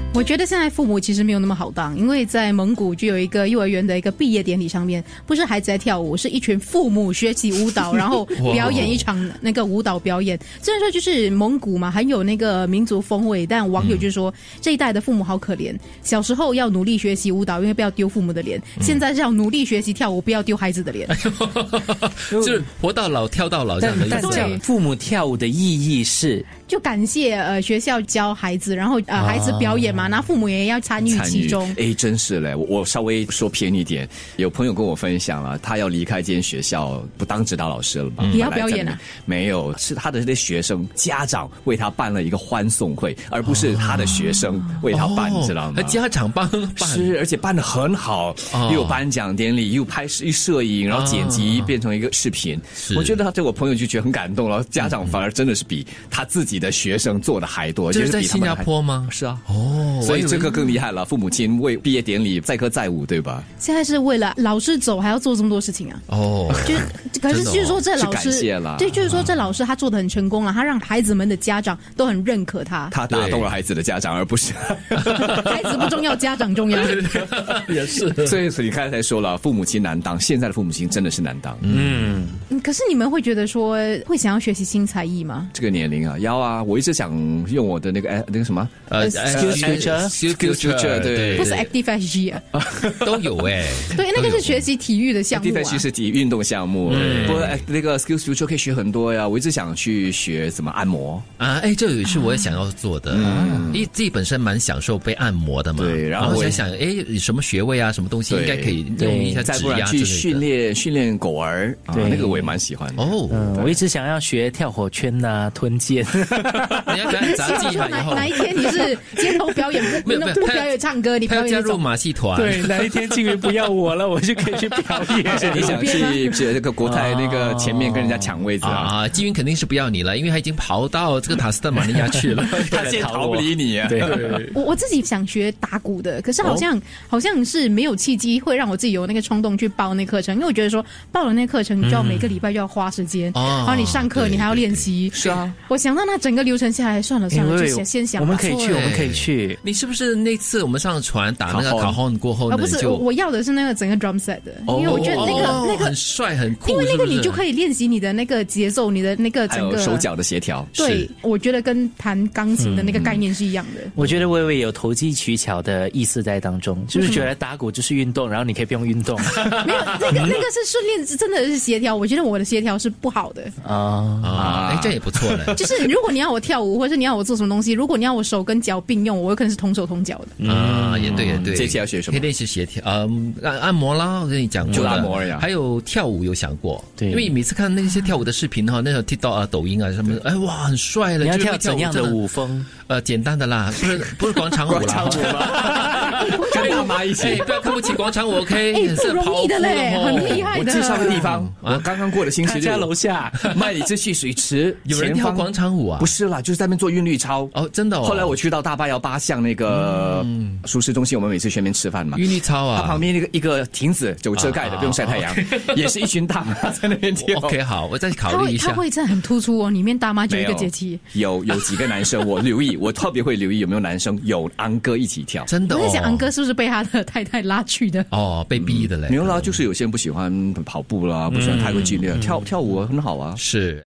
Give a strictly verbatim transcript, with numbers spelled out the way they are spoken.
我觉得现在父母其实没有那么好当，因为在蒙古就有一个幼儿园的一个毕业典礼上面，不是孩子在跳舞，是一群父母学习舞蹈，然后表演一场那个舞蹈表演。虽然说就是蒙古嘛，很有那个民族风味，但网友就说、嗯、这一代的父母好可怜，小时候要努力学习舞蹈，因为不要丢父母的脸、嗯、现在是要努力学习跳舞，不要丢孩子的脸。 就是活到老跳到老这样的意思。 但父母跳舞的意义是就感谢呃学校教孩子，然后呃孩子表演嘛，那、啊、父母也要参与其中。 哎，真是嘞，我我稍微说偏一点，有朋友跟我分享了，他要离开这间学校，不当指导老师了嘛？ 也、嗯、要表演啊？ 没有，是他的这些学生家长为他办了一个欢送会，而不是他的学生为他办，你、哦、知道吗？ 家长帮办是，而且办得很好，哦、又有颁奖典礼，又拍又摄影，然后剪辑、哦、变成一个视频。我觉得他这我朋友就觉得很感动了，家长反而真的是比他自己的学生做的还多。 这是在新加坡吗？ 是啊， 哦， 所以这个更厉害了。父母亲为毕业典礼载歌载舞，对吧？ 现在是为了老师走，还要做这么多事情啊！哦，就是可是就是说这老师，对，就是说这老师他做得很成功了，他让孩子们的家长都很认可他。 他打动了孩子的家长，而不是孩子不重要，家长重要。 也是，所以你刚才说了，父母亲难当，现在的父母亲真的是难当。 嗯，可是你们会觉得说会想要学习新才艺吗？ 这个年龄啊，要啊！我一直想用我的那个那个什么呃 ，Skills Future，Skills Future， 对， 不是 Active S G 啊， 都有哎、欸。 对，那个是学习体育的项目、啊。 Active S G 是体育运动项目，嗯、不过那个 Skills Future 可以学很多呀。我一直想去学怎么按摩啊，哎，这也是我也想要做的。嗯，因为自己本身蛮享受被按摩的嘛。 对，然后我在想，哎，什么穴位啊，什么东西应该可以用一下指压之类的。 去训练训练狗儿，对、啊，那个我也蛮喜欢的。 哦、嗯，我一直想要学跳火圈呐、吞剑。 你要讲杂技嘛？ 哪哪一天你是街头表演不不不表演唱歌，你表演加入马戏团？ 对，哪一天静云不要我了，我就可以去表演。 是你想去去这个国台那个前面跟人家抢位置啊？ 啊，静云肯定是不要你了，因为他已经跑到这个塔斯特马尼亚去了， 他现在逃不离你啊。 对， 我我自己想学打鼓的，可是好像、哦、好像是没有契机会让我自己有那个冲动去报那课程，因为我觉得说报了那课程，你就要每个礼拜就要花时间，嗯、然后你上课你还要练习。 是啊， 我想到那整个流程下来，算了算了，就先先想。 我们可以去，我们可以去。 你是不是那次我们上船打那个卡洪过后呢？ 啊，不是，我要的是那个整个 drum set 的，因为我觉得那个、哦、那个很帅很酷， 因为那个你就可以练习你的那个节奏，你的那个整个手脚的协调。 对，我觉得跟弹钢琴的那个概念是一样的。 嗯、我觉得微微有投机取巧的意思在当中，就是觉得打鼓就是运动，然后你可以不用运动。 没有，那个那个是训练，真的是协调。我觉得我的协调是不好的啊啊，哎，这也不错了。 就是如果你要我跳舞，或者是你要我做什么东西，如果你要我手跟脚并用，我有可能是同手同脚的。 啊，也对也对。 这期要学什么？ 可以练习协调，嗯，按按摩啦，我跟你讲过就按摩呀。 还有跳舞有想过， 对， 因为每次看那些跳舞的视频哈，那种 TikTok 啊、抖音啊什么的，哎哇，很帅的。 你要跳怎样的舞风？ 呃，简单的啦，不是不是广场舞啦。 广场舞吗？跟大妈一起， 不要看不起广场舞 ，OK？ 哎，不容易的嘞，很厉害的。 我介绍个地方，我刚刚过的星期六， 家楼下麦里之汽水池， 有人跳广场舞啊？ 不是啦，就是在那边做韵律操。 哦，真的哦。 后来我去到大巴窑八巷那个舒适中心，我们每次去那边吃饭嘛。 韵律操啊， 它旁边那个一个亭子有遮盖的，不用晒太阳，也是一群大妈在那边跳。 OK， 好，我再考虑一下。 它会真的很突出哦，里面大妈就一个节气。 有有几个男生，我留意，我特别会留意有没有男生有昂哥一起跳。 真的， 我在想昂哥是不是被他的太太拉去的？ 哦，被逼的嘞。 没有啦，就是有些人不喜欢跑步啦，不喜欢太过剧烈，跳跳舞很好啊。 是。